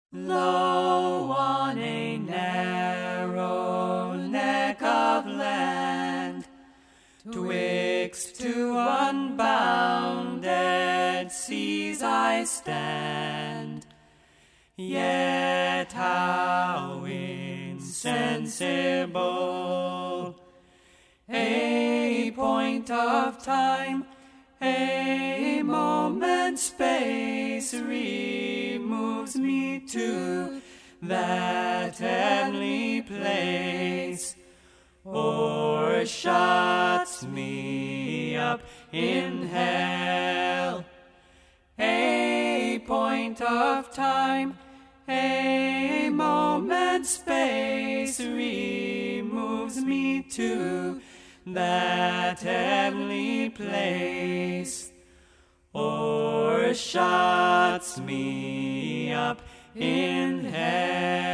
Low on a narrow neck of land, twixt two unbounded seas I stand, yet how insensible! A point of time, a moment's space removes me to that heavenly place, or shuts me up in hell. A point of time, a moment's space removes me to that heavenly place, or shuts me up in hell.